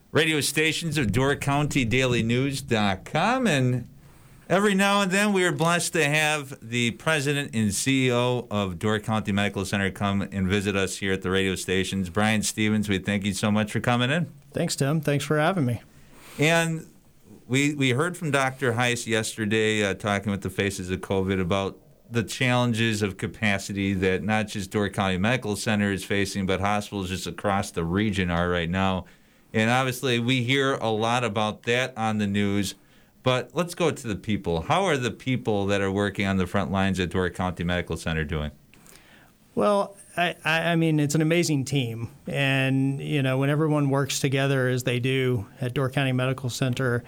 radio stations of DoorCountyDailyNews.com. And every now and then we are blessed to have the president and CEO of Door County Medical Center come and visit us here at the radio stations. Brian Stevens, we thank you so much for coming in. Thanks, Tim. Thanks for having me. And we heard from Dr. Heiss yesterday talking with the Faces of COVID about the challenges of capacity that not just Door County Medical Center is facing, but hospitals just across the region are right now. And obviously we hear a lot about that on the news, but let's go to the people. How are the people that are working on the front lines at Door County Medical Center doing? Well, I mean, it's an amazing team. And, you know, when everyone works together as they do at Door County Medical Center,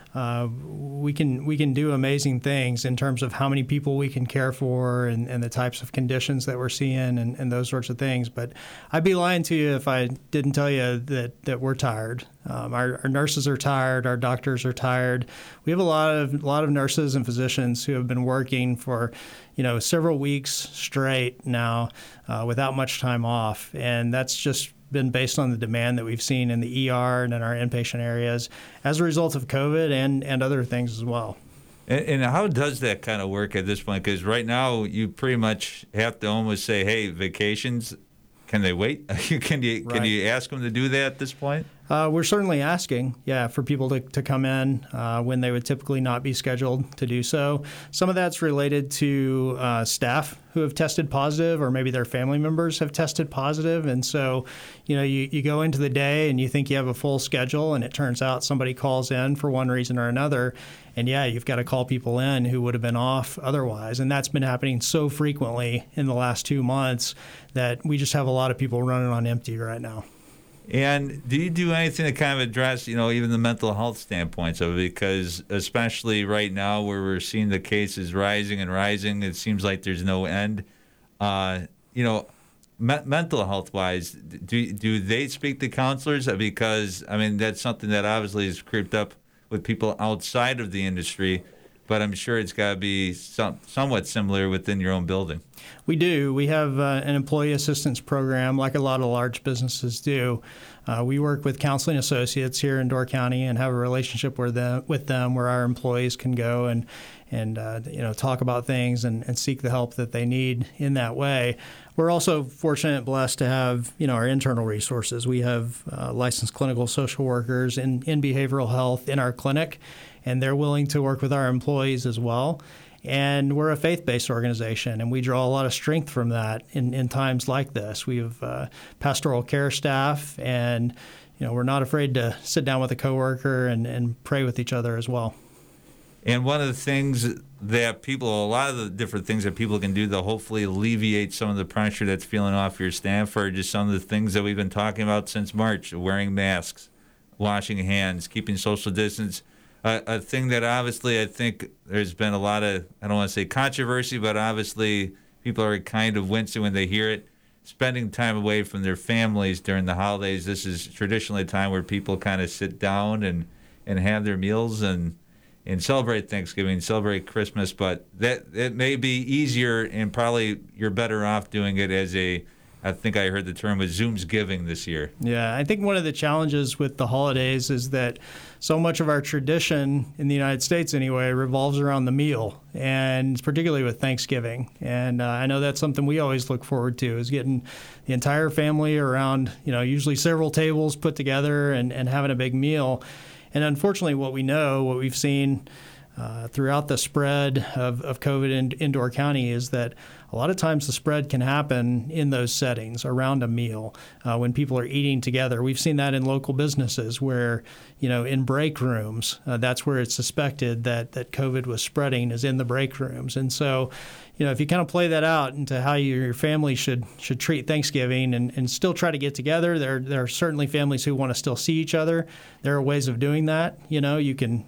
we can do amazing things in terms of how many people we can care for and the types of conditions that we're seeing and those sorts of things. But I'd be lying to you if I didn't tell you that we're tired. Our nurses are tired. Our doctors are tired. We have a lot of nurses and physicians who have been working for, you know, several weeks straight now without much time off, and that's just been based on the demand that we've seen in the ER and in our inpatient areas as a result of COVID and other things as well. And how does that kind of work at this point? Because right now you pretty much have to almost say, hey, vacations, can they wait? Can you ask them to do that at this point? We're certainly asking, for people to come in when they would typically not be scheduled to do so. Some of that's related to staff who have tested positive, or maybe their family members have tested positive. And so, you know, you go into the day and you think you have a full schedule, and it turns out somebody calls in for one reason or another. And you've got to call people in who would have been off otherwise. And that's been happening so frequently in the last 2 months that we just have a lot of people running on empty right now. And do you do anything to kind of address, you know, even the mental health standpoints of it? Because especially right now where we're seeing the cases rising and rising, it seems like there's no end. Mental health-wise, do they speak to counselors? Because, I mean, that's something that obviously has creeped up with people outside of the industry, but I'm sure it's got to be somewhat similar within your own building. We do. We have an employee assistance program like a lot of large businesses do. We work with counseling associates here in Door County and have a relationship with them where our employees can go and talk about things and seek the help that they need in that way. We're also fortunate and blessed to have, you know, our internal resources. We have licensed clinical social workers in behavioral health in our clinic, and they're willing to work with our employees as well. And we're a faith-based organization, and we draw a lot of strength from that in times like this. We have pastoral care staff, and, you know, we're not afraid to sit down with a coworker and pray with each other as well. And one of the things that a lot of the different things that people can do to hopefully alleviate some of the pressure that's feeling off your staff are just some of the things that we've been talking about since March: wearing masks, washing hands, keeping social distance. A thing that obviously I think there's been a lot of, I don't want to say controversy, but obviously people are kind of wincing when they hear it. Spending time away from their families during the holidays. This is traditionally a time where people kind of sit down and have their meals and celebrate Thanksgiving, celebrate Christmas, but that it may be easier, and probably you're better off doing it as I think I heard the term was Zoomsgiving this year. Yeah, I think one of the challenges with the holidays is that so much of our tradition in the United States anyway revolves around the meal, and particularly with Thanksgiving. And I know that's something we always look forward to, is getting the entire family around, you know, usually several tables put together and having a big meal. And unfortunately, what we've seen throughout the spread of COVID in Door County is that a lot of times the spread can happen in those settings around a meal when people are eating together. We've seen that in local businesses where, you know, in break rooms, that's where it's suspected that COVID was spreading, is in the break rooms. And so, you know, if you kind of play that out into how your family should treat Thanksgiving and still try to get together, there are certainly families who want to still see each other. There are ways of doing that. You know, you can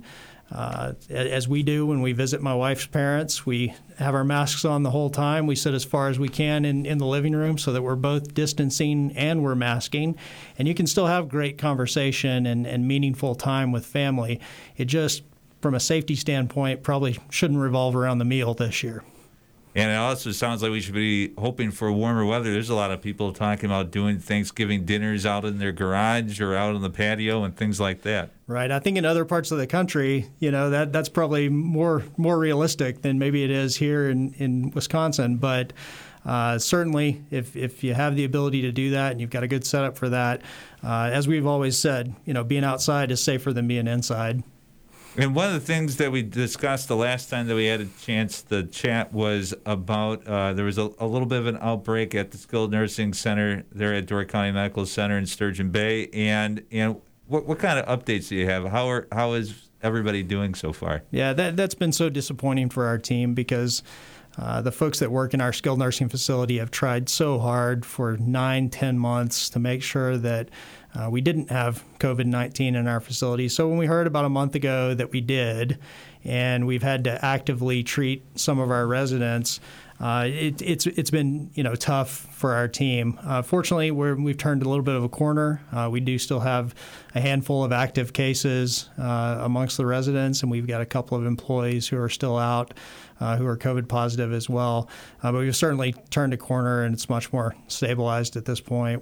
as we do when we visit my wife's parents, we have our masks on the whole time. We sit as far as we can in the living room so that we're both distancing and we're masking. And you can still have great conversation and meaningful time with family. It just, from a safety standpoint, probably shouldn't revolve around the meal this year. And it also sounds like we should be hoping for warmer weather. There's a lot of people talking about doing Thanksgiving dinners out in their garage or out on the patio and things like that. Right. I think in other parts of the country, that's probably more realistic than maybe it is here in Wisconsin. But certainly, if you have the ability to do that and you've got a good setup for that, as we've always said, being outside is safer than being inside. And one of the things that we discussed the last time that we had a chance to chat was about there was a little bit of an outbreak at the skilled nursing center there at Door County Medical Center in Sturgeon Bay. And what kind of updates do you have? How is everybody doing so far? Yeah, that's been so disappointing for our team because the folks that work in our skilled nursing facility have tried so hard for 9-10 months to make sure that we didn't have COVID-19 in our facility. So when we heard about a month ago that we did, and we've had to actively treat some of our residents, it's been tough for our team. Fortunately, we've turned a little bit of a corner. We do still have a handful of active cases amongst the residents, and we've got a couple of employees who are still out who are COVID positive as well. But we've certainly turned a corner, and it's much more stabilized at this point.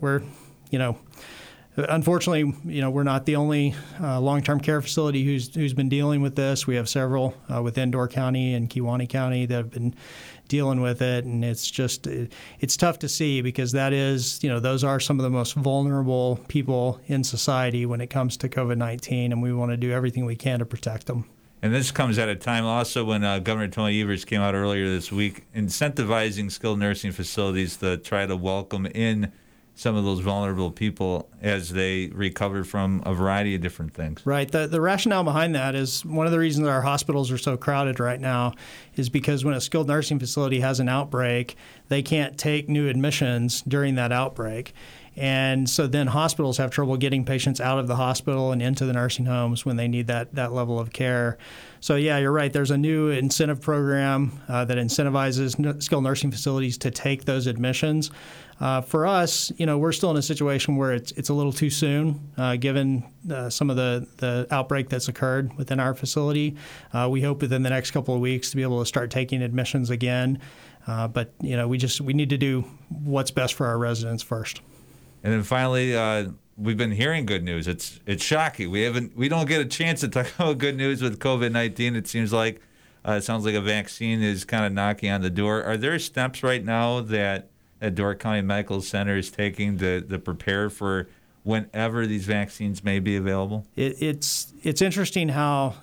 Unfortunately, we're not the only long-term care facility who's been dealing with this. We have several within Door County and Kewaunee County that have been dealing with it, and it's tough to see because that is, those are some of the most vulnerable people in society when it comes to COVID-19, and we want to do everything we can to protect them. And this comes at a time also when Governor Tony Evers came out earlier this week incentivizing skilled nursing facilities to try to welcome in some of those vulnerable people as they recover from a variety of different things. Right. The rationale behind that is one of the reasons our hospitals are so crowded right now is because when a skilled nursing facility has an outbreak, they can't take new admissions during that outbreak. And so then hospitals have trouble getting patients out of the hospital and into the nursing homes when they need that level of care. So, yeah, you're right. There's a new incentive program that incentivizes skilled nursing facilities to take those admissions. For us, we're still in a situation where it's a little too soon, given some of the outbreak that's occurred within our facility. We hope within the next couple of weeks to be able to start taking admissions again. But we need to do what's best for our residents first. And then finally, we've been hearing good news. It's shocking. We don't get a chance to talk about good news with COVID-19. It sounds like a vaccine is kind of knocking on the door. Are there steps right now that Door County Medical Center is taking to prepare for whenever these vaccines may be available? It's interesting how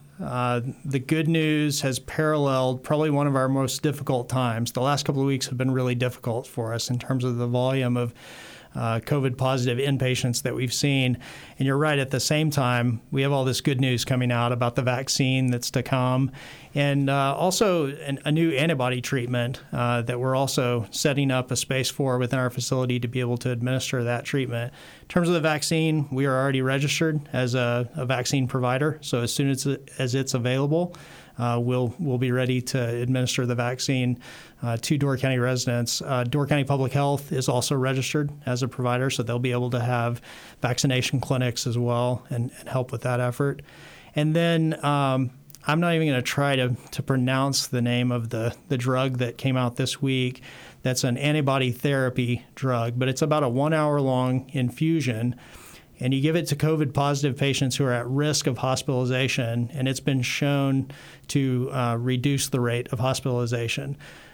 the good news has paralleled probably one of our most difficult times. The last couple of weeks have been really difficult for us in terms of the volume of COVID-positive inpatients that we've seen. And you're right, at the same time, we have all this good news coming out about the vaccine that's to come, and also a new antibody treatment that we're also setting up a space for within our facility to be able to administer that treatment. In terms of the vaccine, we are already registered as a vaccine provider, so as soon as it's available, we'll be ready to administer the vaccine to Door County residents. Door County Public Health is also registered as a provider, so they'll be able to have vaccination clinics as well and help with that effort. And then I'm not even going to try to pronounce the name of the drug that came out this week. That's an antibody therapy drug, but it's about a 1 hour long infusion. And you give it to COVID-positive patients who are at risk of hospitalization, and it's been shown to reduce the rate of hospitalization.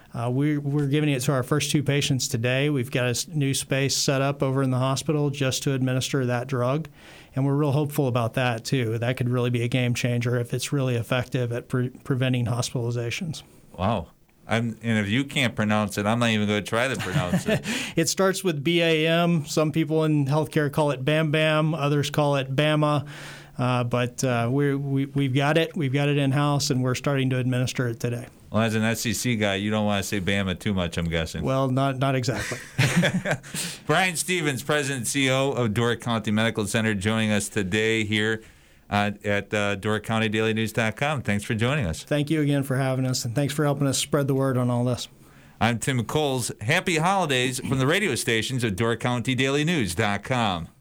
We're giving it to our first 2 patients today. We've got a new space set up over in the hospital just to administer that drug, and we're real hopeful about that, too. That could really be a game changer if it's really effective at preventing hospitalizations. Wow. And if you can't pronounce it, I'm not even going to try to pronounce it. It starts with BAM. Some people in healthcare call it Bam Bam. Others call it Bama. But we've got it. We've got it in-house, and we're starting to administer it today. Well, as an SEC guy, you don't want to say Bama too much, I'm guessing. Well, not exactly. Brian Stevens, President and CEO of Door County Medical Center, joining us today here at DoorCountyDailyNews.com. Thanks for joining us. Thank you again for having us, and thanks for helping us spread the word on all this. I'm Tim Coles. Happy holidays from the radio stations of DoorCountyDailyNews.com.